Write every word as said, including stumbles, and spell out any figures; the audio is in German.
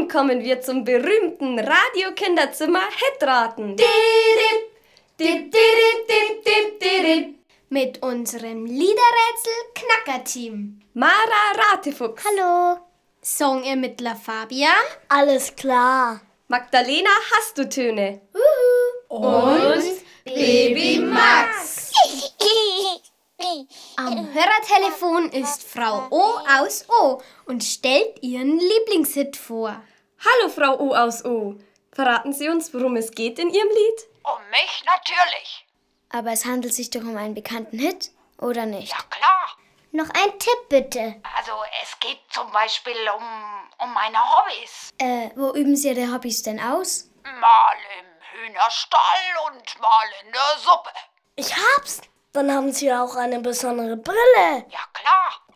Nun kommen wir zum berühmten Radio-Kinderzimmer-Hitraten. Mit unserem Liederrätsel-Knacker-Team. Mara Ratefuchs. Hallo. Songermittler Fabian. Alles klar. Magdalena Hast du Töne. Und Baby Max. Am Hörertelefon ist Frau O aus O und stellt ihren Lieblingshit vor. Hallo Frau O aus O. Verraten Sie uns, worum es geht in Ihrem Lied? Um mich natürlich. Aber es handelt sich doch um einen bekannten Hit, oder nicht? Ja, klar. Noch ein Tipp bitte. Also es geht zum Beispiel um, um meine Hobbys. Äh, wo üben Sie Ihre Hobbys denn aus? Mal im Hühnerstall und mal in der Suppe. Ich hab's. Dann haben Sie auch eine besondere Brille. Ja, klar.